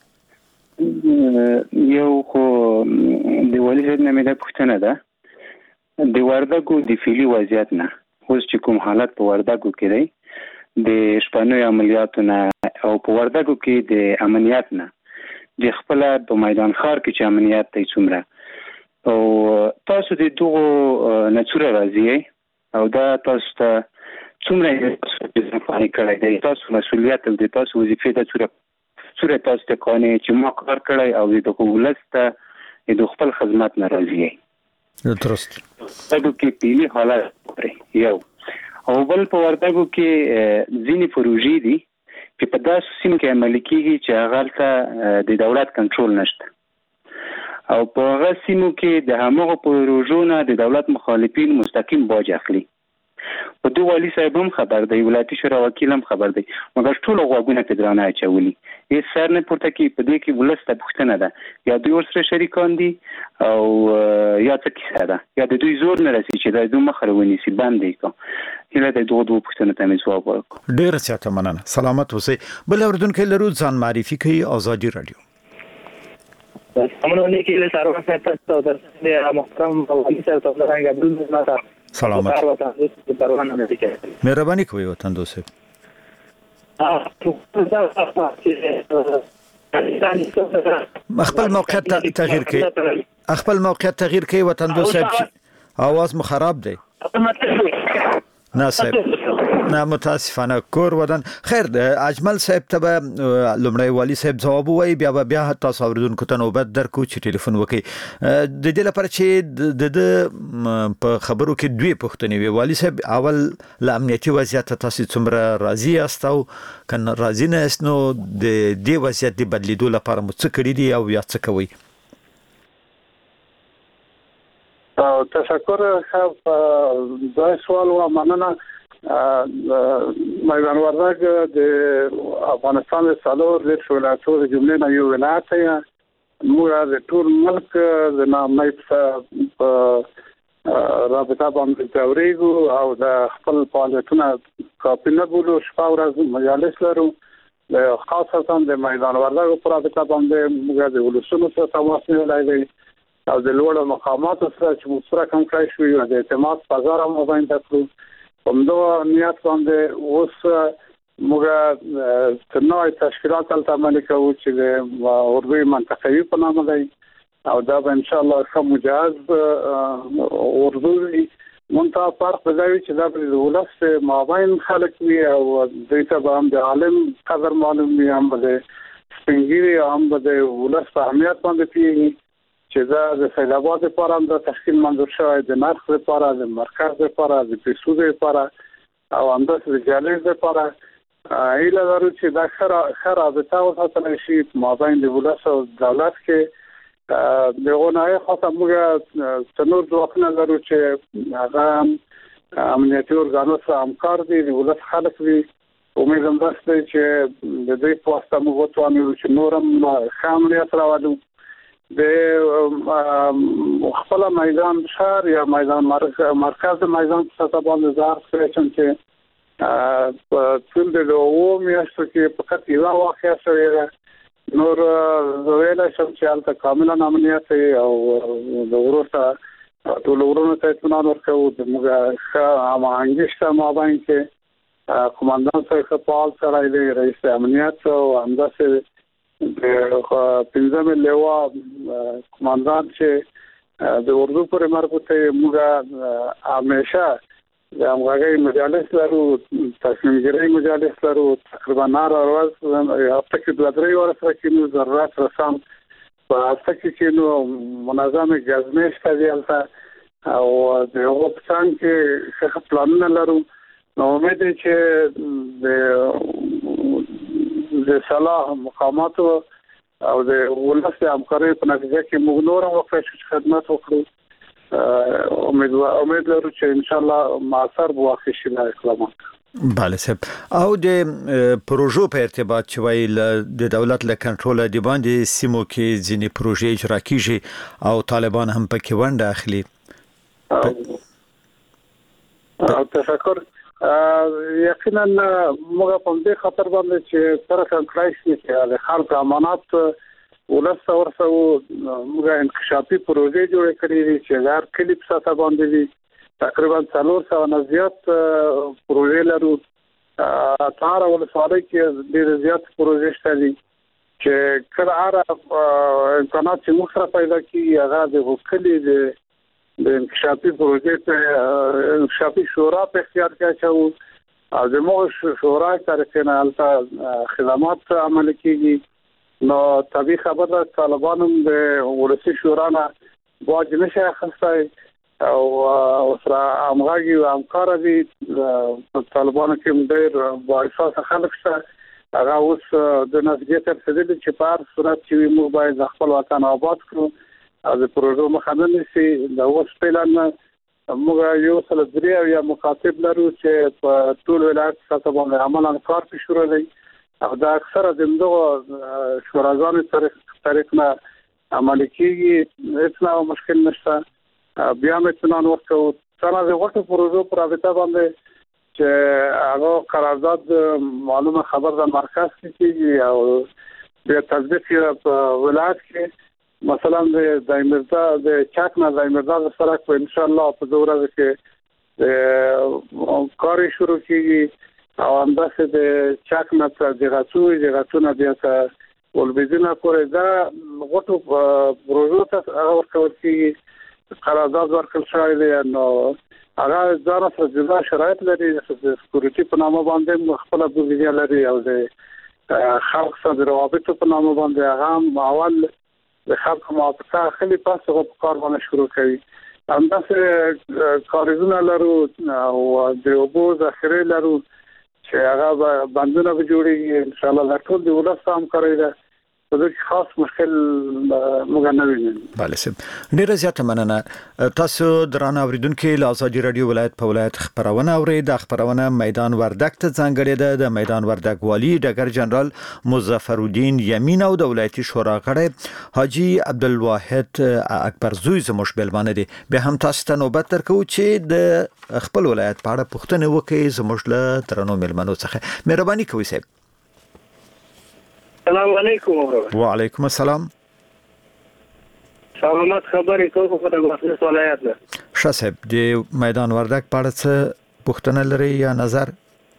یو خو د والي صاحب نه مې دا پوښتنه ده د وردګو د فعلي وضعیت نه، اوس چې کوم حالت په وردګو کې دی د شپنیو عملیاتو نه او په وردګو کې د امنیت نه، د خپل په میدان ښار کې چې امنیت دی څومره، او تاسو د دغو نڅوره راځي او دا تاسو ته څومره ځانګړی کړی دی، تاسو مسؤلیت او د تاسو وظیفې د څومره څومره تاسو ته قانې چې ما کار کړی او د ولس ته د خپل خدمت نه راځي. درست. وردګو کې پیلي حالت لري یو، او بل په وردګو کې ځینې پروژې دي چې په داسې سیمو کې عملي کېږي چې هغه ته د دولت کنټرول نشته او په هغه سیمو کې د همغو پروژو نه د دولت مخالفین مستقیم باج اخلي. په دوه والي صاحب هم خبر دی، ولایتي شورا وکیل هم خبر دی، مګر ټول غوږونه په درانه اچولي. هیڅ سر نه پورته کوي. په دې کې ولس ته پوښتنه ده یا دوی ورسره شریکان دي او یا څه کیسه ده، یا د دوی زور نه رسي چې د دوی مخه ونیسي بند یې کړي. هیله ده دغه دوه پوښتنو ته مې ځواب ورکړو. ډېره زیاته مننه. سلامت اوسئ. بل اوریدونکی لرو، ځان معرفي کوي. آزادي رادیو. سلام علیکم. سروان صاحب تاسو ته محترم والي صاحب ته څنګه عبدالله سلامت. مهرباني کوئ وطن دوست. خپل موقعیت تغییر کړئ. خپل موقعیت تغییر کړئ وطن دوست. आवाज مو خراب دی. نه صاحب، نه متاسفانه کور ودان. خیر، اجمل صاحب ته لومړی والي صاحب جواب وایي، بیا بیا تاسو اوریدونکو ته نوبت درکو چې ټلیفون وکړي. د دې لپاره چې د په خبرو کې دوی پوښتنې وي. والي صاحب، اول له امنیتي وضعیت تاسو څومره راضي یاست او کنه راضي نه یاست، نو د دې وضعیت د بدلیدو لپاره مو څه کړی دي او یا څه کوي؟ تشکر خب دا سوال و مننه. میدان وردک د افغانستان د څلور دیرش ولایتو د جملې نه یو ولایت دی. موږ د ټول ملک د نامې په رابطه باندې تورېږو او د خپل فعالیتونه کافي نه بولو. شپه ورځ مجالس لرو، خاصتا د میدان وردک په رابطه باندې موږ د ولسونو سره تماس نیولی دی او د لوړو مقاماتو سره چې مصره کم کړی شوي او د اعتماد فضا را مبین کړو. په همدغه نیت باندې اوس موږ تر نوې تشکیلات هلته عملي کوو چې د اردوی منطقوي په نامه دی او دا به انشاءالله ښه مجهز اردو وي. منتها فرق په دا وي چې دا به د ولس مابین خلک وي او دوی ته به هم د عالم قدر معلوم وي، هم به د سپینګیري، هم به د ولس په اهمیت باندې پوهېږي چې دا د فیض آباد لپاره هم دا تشکیل منظور شوی، د نرخ لپاره، د مرکز لپاره، د پیسو لپاره او همداسې د جالیز لپاره. ایله لرو چې دا خره خرابطه وساتل شي ما بین د ولس او دولت کې دغه نه خاصه موږ څنور ځواکونه لرو چې هغه امنیتي ارګانو سره همکار دي د ولس خلک وي امید هم ده چې د دې په واسطه موږ وتوانو چې نورم خامنیت راوړو د خپل میدان شهر یا میدان مرکز میدان څخه باندې زار کړم چې په ټول د لوو میاشتو کې فقط یو واقعیا شوی نور زویل شم چې البته کاملا امنیت او د ورسره ټول ورونو ته اطمینان ورکوي د موږ هم انګشته ما باندې کمانډان سره خپل سره دی رئیس امنیت او همداسې د پنځم لیوا کمانډان چې د اردو پر مربوطه موږ همیشه د همغږي مجالس لرو تصمیم ګیرۍ مجالس لرو تقریبا هر ورځ هفته کې دوه درې ورځې کې نو ضرورت رسام په هفته کې نو منظم غزمېش ته دی او د یو پلان کې څه پلانونه لرو نو امید چې د د صلاح مقامات او د ولس همکارۍ په نتیجه کې موږ نور وکړو خدمت وکړو امید امید لرو چې ان شاء الله موثر واقع شي دا اقدامات. بله صاحب او د پروژو په ارتباط چې وایي د دولت له کنټرول دی باندې سیمو کې ځینې پروژې اجرا کیږي او طالبان هم پکې ونډه اخلي. او تشکر یقینا موږ په دې خاطر باندې چې طرف کړای شي چې د خلک امانات ولست ورسو موږ انکشافي پروژې جوړې کړې دي چې هر کلی په ساته باندې دي تقریبا څلور سوه نه زیات پروژې لرو تار ولسوالۍ کې ډېر زیات پروژې شته دي چې کله هر امکانات چې موږ سره پیدا کیږي هغه د کلی د د انکشافي پروژې ته انکشافي شورا په اختیار کې اچو او د موږ شورا طرفه نه البته خدمات عمل کیږي نو طبيعي خبره طالبانو د ولسی شورا نه باج نشه اخستای او سره همغږي او همکار دي طالبانو کې ډېر بااحساس خلک شته هغه اوس د نسبیت تر څه دي چې په هر صورت چې موږ باید خپل وطن آباد کړو او د پروژو مخننه سي د اوس پلان موږ یو سل درې یا مخاطب لرو چې په ټول ولایت څخه باندې عملاً کار په شروع دی او دا اکثره د دغه شوراګانو طریق نه عملي کیږي هیڅ مشکل نشته بیا مې اطمینان ورکوو څنګه د وټو پروژو پر رابطه باندې چې هغه قرارداد معلومه خبر د مرکز کې کیږي او د تطبیق په ولایت کې مثلا د دایمردا د چاک نه دایمردا سره په ان شاء الله په دوره کې د کار شروع کیږي او انداسه د چاک نه تر دغه دغه بیا ته ولبیدنه کورې دا غوټو پروژو ته ورکول کیږي قرارداد ورکړل شوی دی نو هغه ځان سره جدا شرایط لري د سکیورټي په نامه باندې خپل بودیجه لري او د خلق سره روابط په نامه باندې هغه اول د خلق موافقه خلی پاسه په کار باندې شروع کوي انداسه کارونه لرو او د اوبو ذخیره لرو چې هغه بندونه به جوړیږي ان شاء الله ټول دی ولست هم کوي دا په دې خاص مشکل موږ نه وینم. بله سم ډیره زیاته مننه تاسو درانه اوریدونکو له ازادي رادیو ولایت په ولایت خبرونه اوري د خبرونه میدان وردګ ته ځانګړې ده د میدان وردګ والی ډګر جنرال مظفر الدین یمین او د ولایتي شورا غړی حاجی عبدالواحد اکبر زوی زموږ بلمانه دي به هم تاسو ته نوبت درکو چې د خپل ولایت په اړه پوښتنه وکړئ زموږ له درنو ملمنو څخه مهرباني کوئ صاحب. السلام علیکم. وعلیکم السلام. سلامات خبرې کوم په دغه ولایت نه. ښه صاحب د میدان وردګ په اړه څه پوښتنه لري یا نظر؟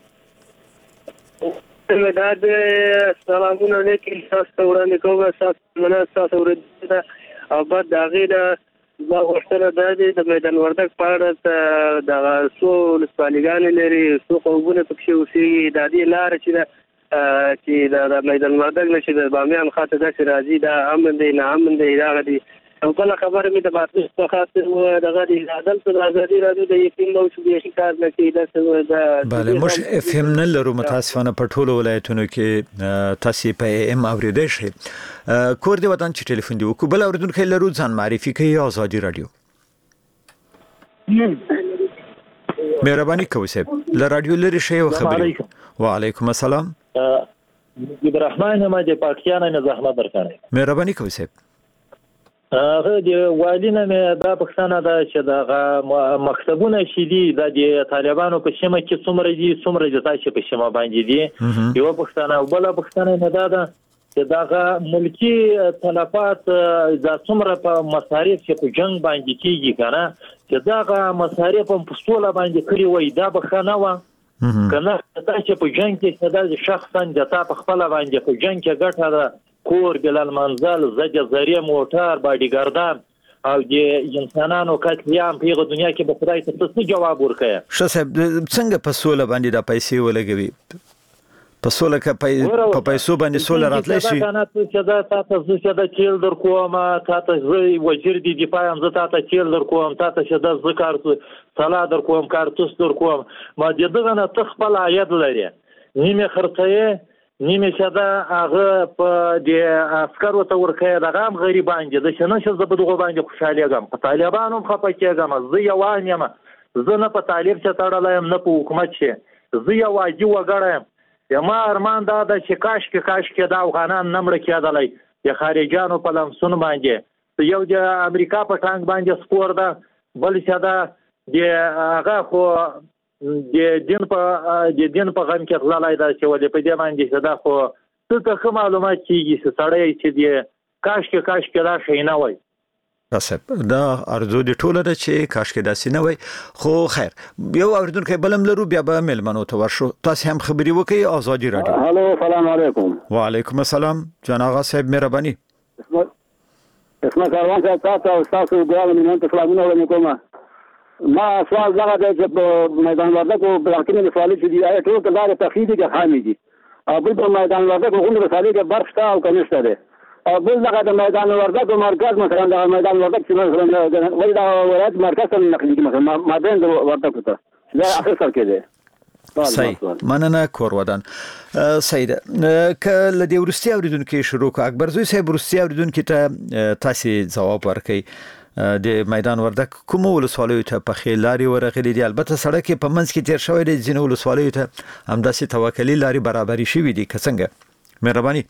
دا د سلامونه لیکي تاسو وړاندې کوم تاسو مننه تاسو ورته او بعد دا غیره ما ورته د میدان وردګ په اړه د څو لسپالیګان لري څو قوبونه پکې اوسېږي د دې لار چې چې د میدان وردګ نشي د بامیان خاطر د راځي دا امن دی نه امن دی دا غدي او بل خبر مې د مارکس په خاطر و دغه د عدالت د ازادي راډیو د یتیم موضوع کار نه کیده څه بله موږ اف ام نه لرو متاسفانه په ټولو ولایتونو کې تاسو په ام اوریدئ شئ. کور دی وطن چې ټلیفون دی وکړو بل اوریدونکو لرو ځان معرفي کوي ازادي راډیو. مهرباني کوئ صاحب له راډیو لري شئ او خبرې. وعلیکم السلام. عبد الرحمن ما د پاکستان نه زحمت درکړی. مهرباني کوئ صاحب. هغه د والینه مې دا پښتنه ده چې د مکتبونه شې دي د طالبانو په شمه کې څومره دي څومره د تاسو په شمه باندې دي یو پښتنه او بل پښتنه نه ده ده چې دغه ملکی تلفات د څومره په مصارف چې په جنگ باندې کیږي کنه چې دغه مصارف په سوله باندې کړی وای دا بخنه و کنه تاسو په جنگ کې صدا شخصا د تا په خپل باندې په جنگ کې ګټه ده کور بلال منزل زجه زری موټر باډیګاردان او د انسانانو قتلیام په دنیا کې به خدای ته څه جواب ورکړي. شه صاحب څنګه په سوله باندې د پیسې ولګوي په سوله کې په پیسو باندې سوله راتلی شي. کنه چې دا تاسو چې دا چیل در کوم تاسو زوی وزیر دی دفاع هم زه تاسو چیل در کوم تاسو چې دا ذکر صلاح در کوم کارتوس در کوم ما دغه نه تخپل عاید لري نیمه خرڅه نیمه شدا هغه په د عسکرو ته ورکه دغه هم غریبان دي د شنه چې زه په دغه باندې خوشاله یم په طالبانو خپه کېږم زه یوان یم زه نه په طالب چې تړلایم نه په حکومت چې زه یو واجی وګړم یما ارمان دا د شکاش کې کاش کې دا افغانان نمړ کېدلای د خارجانو په لمسون باندې یو د امریکا په ټانک باندې سپور ده بل شدا د هغه خو د دین په د دین په غم کې غلای دا چې ولې په دې باندې صدا خو څه څه معلومات کیږي چې سړی چې دی کاش کې کاش کې دا شي نه وای. تاسو دا ارزو دي ټوله ده چې کاش کې داسې نه وای خو خیر یو اوریدونکو بلم لرو بیا به ملمنو ته ورشو تاسو هم خبري وکړئ ازادي راډیو. هالو السلام علیکم. وعلیکم السلام جان آغا صاحب مهرباني. اسمه کاروان صاحب تاسو تاسو ګرام مینه ته سلامونه ولیکم. ما سوال دغه دی چې په میدان وردګو بلاکینې سوالي چې دی آیا ټول کلاره تخیدي کې خامي دي او بل په میدان وردګو غونډه رسالي کې برخ شته او کنيشته ده او بل دغه د میدان وردګو مرکز مثلا د میدان وردګ چې مثلا وایي دا ولایت مرکز ته نقل کیږي مثلا ما بین د وردګو ته دا اخر سر کې ده. صحیح مننه کور ودان سید ک لدی ورستي اوریدونکو شروع ک اکبر زوی صاحب ورستي اوریدونکو ته تاسو جواب ورکړئ د میدان وردګ کوم ولسوالیو ته په خیلاري ورغلي دي البته سړک په منځ کې تیر شوی دی ځینې ولسوالیو ته همداسې توکلی لاري برابري شوې دي که څنګه مهرباني.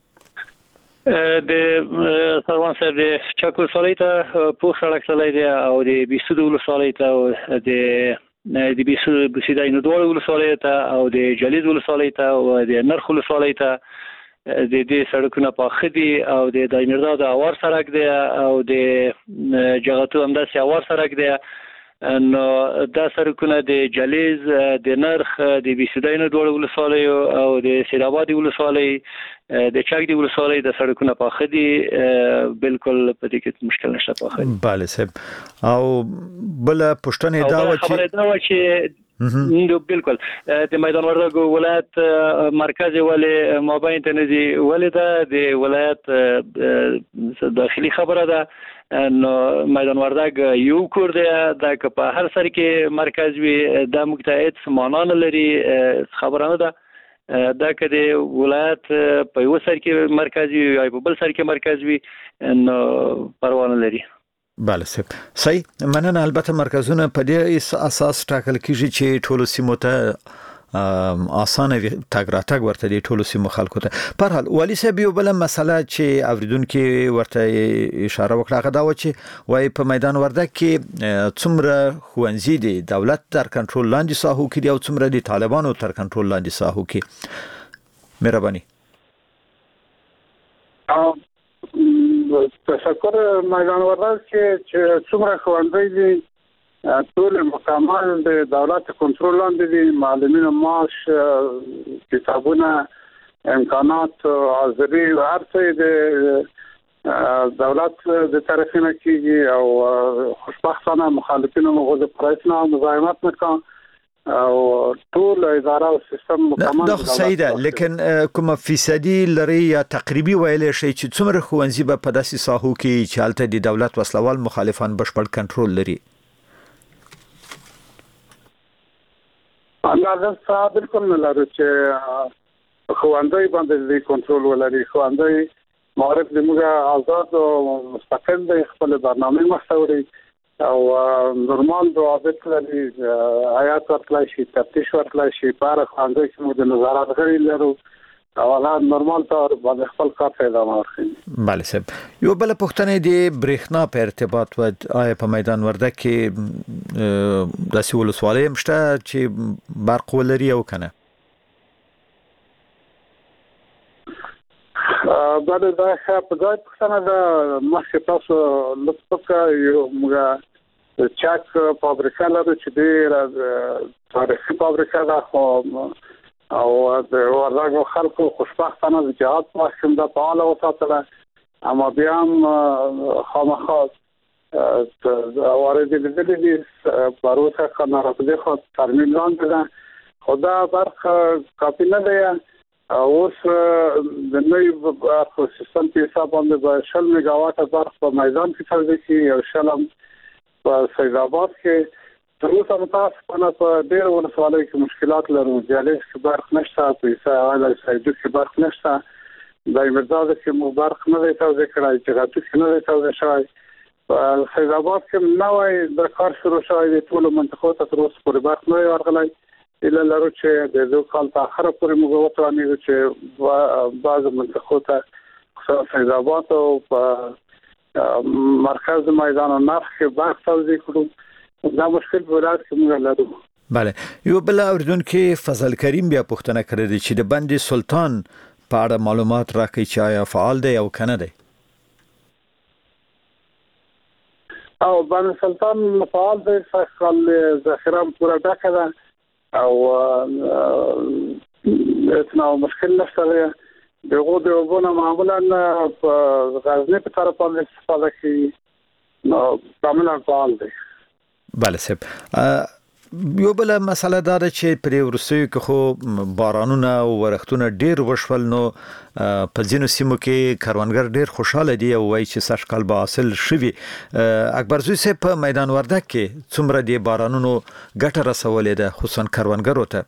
د سروان صاحب د چک ولسوالۍ ته پوخ سړک تللی دی او د بیسود ولسوالۍ ته د د بیسود بسیدای نو دوه ولسوالۍ ته او د جلید ولسوالۍ ته او د نرخ ولسوالۍ ته د دې سړکونه په خدي او د دایمرداد اوار سړک دی او د جغتو همداسې اوار سړک دی نو دا سړکونه د جلیز د نرخ د بیسوداینو دوه ولسوالۍ او د سیدآباد ولسوالۍ د چاک دی ولسوالۍ د سړکونه په خدي بالکل په دې کې مشکل نشته په خدي. bale صاحب او بل پښتنه دا و چې دا و چې نو بالکل د میدان وردګ ولایت مرکز ولې مابین تنزي ولې د ولایت داخلي خبره ده نو میدان وردګ یو کور دی د په هر سر کې مرکز وي د مقتعد سمانان لري خبره نه ده دا کده ولایت په یو سر کې مرکز وي یا په بل سر کې مرکز وي نو پروا نه لري. bale صاحب صحیح مننه البته مرکزونه په دې اساس ټاکل کیږي چې ټولو سیمو ته اسانه تګ راتګ ورته دي ټولو سیمو خلکو ته. په هر حال والی صاحب یو بل مسله چې اوریدونکو ورته اشاره وکړه هغه دا و چې وای په میدان وردګ کې څومره خوانزي دي دولت تر کنټرول لاندې ساحو کې دي او څومره دي طالبانو تر کنټرول لاندې ساحو کې مهرباني. تشکر. میدان وردګ چې څومره ښوونځي دي ټول مکمل د دولت کنټرول لاندې دي معلمینو معاش کتابونه امکانات حاضري هر څه د دولت د طرفینه کیږي او خوشبختانه مخالفینو مغز پرایسنا مزاحمت نکړي او ټول اداره او سیستم مکمل دا صحیح ده، لیکن کومه فیصدي لري یا تقریبي ویلې شي چې څومره ښوونځي به په داسې ساحو کې چې هلته د دولت وسلوال مخالفان بشپړ کنټرول لري؟ اندازه صاحب بالکل نه لري چې ښوونځي باندې کنټرول ولري. ښوونځي معرف د موږ آزاد او مستقل د خپل برنامه مخته او نورمال ضوابط لري، آیات ورکړای شي، تفتیش ورکړای شي، په هر ښوونځي کې موږ د نظارت غړي لرو او هغه نورمال طور باندې خپل کار ته ادامه ورکوي. بله صاحب، یو بل پوښتنه د برېښنا په ارتباط و آیا په میدان وردګ کې داسې ولسوالۍ هم شته چې برق ولري او کنه؟ بله دا ښه په ځای پوښتنه ده. مخکې تاسو لطف وکړئ، یو موږ چک فابریکه لرو چې ډېره تاریخي فابریکه ده، خو او د وردګ خلکو خوشبختانه د جهاد په وخت کې دا فعاله وساتله، اما بیا هم خامخا وارد لیدلې دي پروسه خنارفدي خو ترمیم لاندې ده، خو دا برخه کافي نه ده. اوس د نوې برخو سیستم په حساب باندې به شل میگاواټه برق په میدان کې تولید شي او شلم په سید آباد کې. تر اوسه متاسفانه په ډېر ولسوالیو کې مشکلات لرو، جالس کې برق نشته، په سایل سایدو کې برق نشته، د مرزاده کې مو برق نه دی تولید کړای، چې راته کې نه دی تولید شوی. په سید آباد کې نوې د کار شروع شوی د ټول منطقو ته تر اوسه پورې برق نه ورغلی. اله لرو چې د دوه کال په اخر پورې موږ وتوانیږو چې بعض منطقو ته خصوصا سید آباد او په مرکز میدان نرخ کې برق توزیع کړو. دا مشکل په ولایت کې موږ لرو. بله، یو بل اوریدونکو فضل کریم بیا پوښتنه کړې ده چې د بند سلطان په اړه معلومات راکړي چې آیا فعال دی او کنه دی؟ او بند سلطان فعال دی، څخه ذخیره پوره ډکه ده او اتنا مشکل نشته دی. دغه د وبونه معمولا په غزنی په طرف باندې استفاده کوي، نو کاملا فعال دی. بله صاحب، یو بل مسله دا ده چې پر ورسوي کې خو بارانونه او ورښتونه ډیر وشول، نو په ځینو سیمو کې کروندګر ډیر خوشاله دي او وایي چې سږ کال به حاصل شوي. اکبرزوی صاحب په میدان وردګ کې څومره د بارانونو ګټه رسولې ده خصوصا کروندګرو ته؟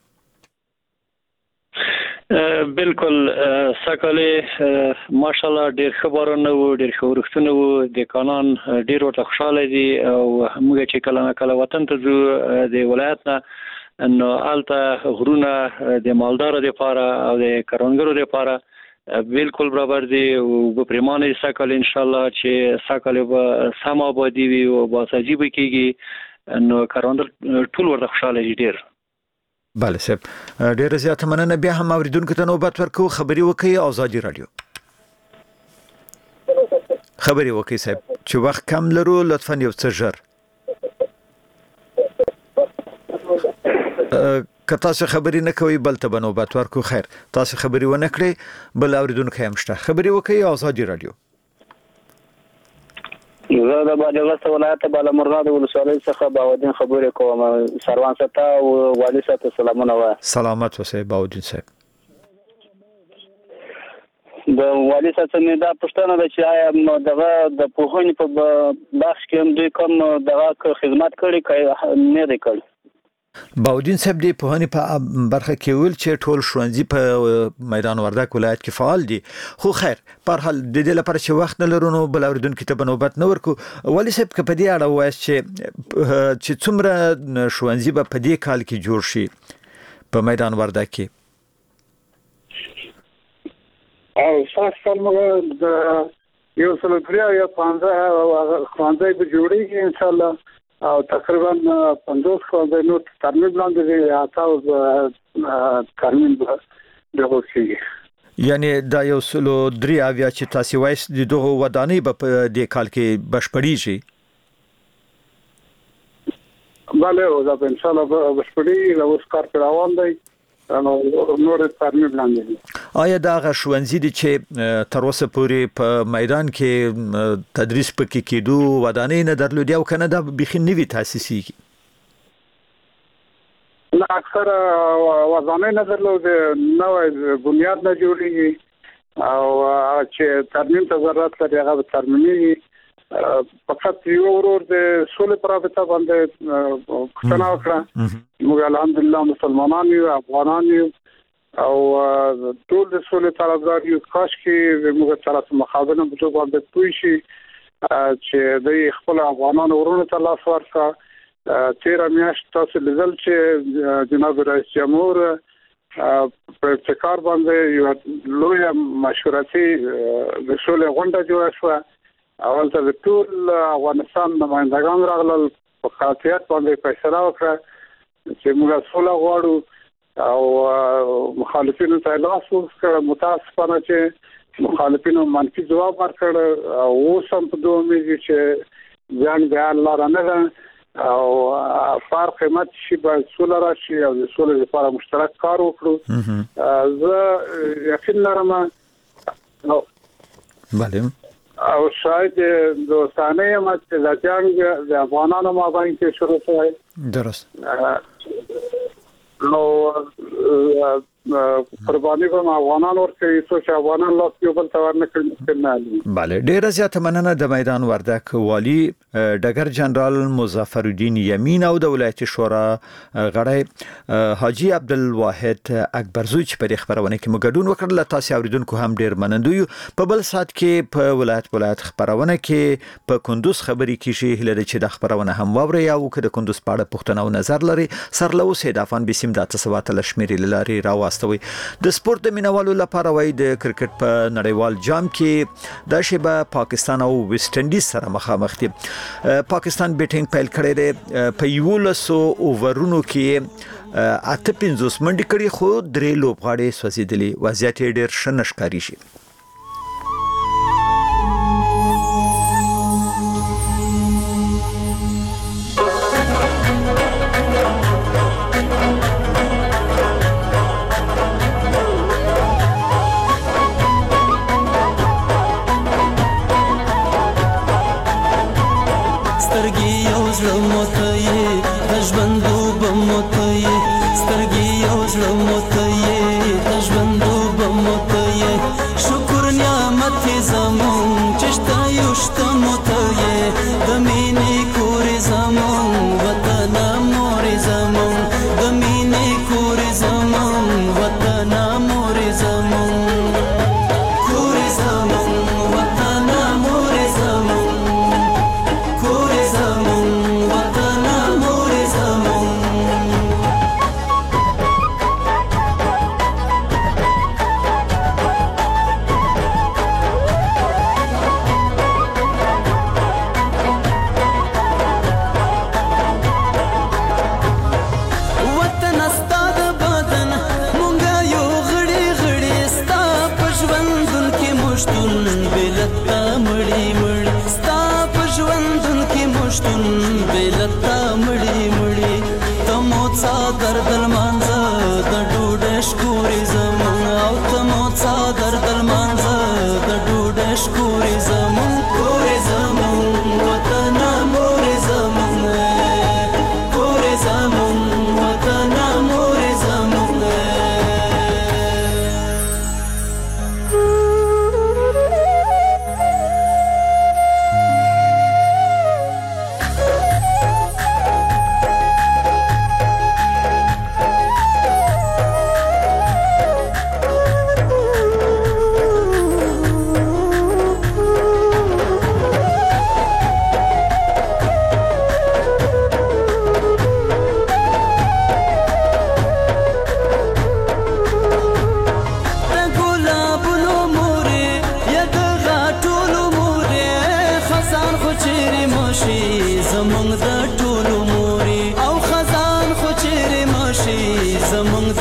بالکل سکاله ماشاءالله ډیر خبرونه وو، ډیر خبرونه وو، د کانان ډیر ورته خوشاله دي او موږ چې کله کله وطن ته ځو د ولایت نه نو الته غرونه د مالدارو لپاره او د کروندګرو لپاره بالکل برابر دي او په پریمانه سکاله ان شاء الله چې سکاله به سم آبادی وي او باساجي به کیږي، نو کروندګر ټول ورته خوشاله دي ډیر. بله صاحب، ډیره زیاته مننه. بیا هم اوریدونکو ته نوبت ورکو، خبري وکي ازادي رادیو. خبري وکي صاحب، چې وخت کم لرو لطفا یو څه ژر. که تاسو خبري نه کوي بل ته نوبت ورکو. خیر، تاسو خبري ونه کړئ بل اوریدونکو هم شته. خبري وکي ازادي رادیو. زه د باجوړ ولایت بالا مرغاد ولسوالۍ څخه باودین خبرې کوم. سروان ستا او والي ستا سلامونه و. سلامت اوسئ باودین صاحب. د والي ستا نه دا پښتنه ده چې آیا دغه د پوهنې په بخش کې هم دوی کوم دغه خدمات کړي نه دي کړي؟ باودین صاحب دی په هني په برخه کې ویل چې ټول ښوونځي په میدان وردګ ولایت کې فعال دي، خو خیر په هر حال د دې لپاره چې وخت نه لرو نو بل اوریدونکو ته نوبت نه ورکو. ولی صاحب که په دې اړه وایي چې چې څومره ښوونځي به په دې کال کې جوړ شي په میدان وردګ کې؟ او ساس کال موږ د یو سل دریا یا پنځه ښوونځي به جوړیږي ان شاء الله، او تقریبا پنځوس ښوونځي نور ترمیم لاندې دي، اته ترمیم دغه شي. یعنی دا یو سل دریا بیا چې تاسو وایي د دغه ودانۍ په دې کال کې بشپړیږي؟ بله او دا ان شاء الله بشپړي له اوس کار روان دی، نور ترمیم لاندې دي. آیا دا هغه ښوونځي دي چې تر اوسه پورې په میدان کې تدریس پکې کېدو ودانۍ نه درلودې او کنه دا بخي نوي تاسیسي؟ نه اکثر وزانه نه درلود نو بنیاد نه جوړیږي او چې ترمیم ته ضرورت لري هغه ترمیمي فقط یو ورور د سولې پرابطه باندې کتنه وکړه موږ الحمدلله مسلمانان یو افغانان یو او ټول د سولې طرفدار یو کاش کې موږ سره مخابنه په توګه باندې پوي شي چې د خپل افغانانو ورونو ته لاس ورکړه تیر میاشت تاسو لیدل چې جناب رئیس جمهور په ابتکار باندې یو لوی مشورتي د سولې غونډه جوړه شوه اول ته ټول افغانستان نمائندگان راغلل په خاطرات باندې فیصله وکړه چې موږ سوله غواړو او مخالفینو ته لاس ورکړ متاسفانه چې مخالفینو منفي ځواب ورکړ او اوسم په دوه میږي چې ځان به الله رانه او فرق قیمت شي په سوله راشي او د سولې لپاره مشترک کار وکړو زه یقین لرم نو بله او شاید دوستانه ما چې د جنگ د افغانانو مابین کې شروع شوی درست نو قرباني کوم افغانان ورته څو چې افغانان لاس یو بل تور نه کړی نه بله ډیره زیاته مننه د میدان وردک والی ډګر جنرال مظفر الدین یمین او د ولایت شورا غړی حاجی عبدالواحد اکبرزوی چې په خبرونه کې مګډون وکړل تاسو اوریدونکو هم ډیر منندوی په بل سات کې په ولایت ولایت خبرونه کې په کندوز خبري کې شي هله چې د خبرونه هم ووري او د کندوز پاړه پښتنو نظر لري سرلو سیدافان بسم د تسوات لشمیر لاري راو د سپورت د مینوالو لپاره وای د کرکټ په نړیوال جام کې د شیبه پاکستان او ویسټ انډیز سره مخامخ دي پاکستان بیټینګ پیل کړی دی په یو لسو اوورونو کې اته پنځوس منډې کړې خو درې لوبغاړي سوځېدلې وضعیت ډېر ښه نښکاري شي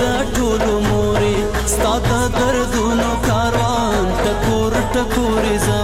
زمونږ د ټولو موري ستا د دردونو کاروان ټکور ټکور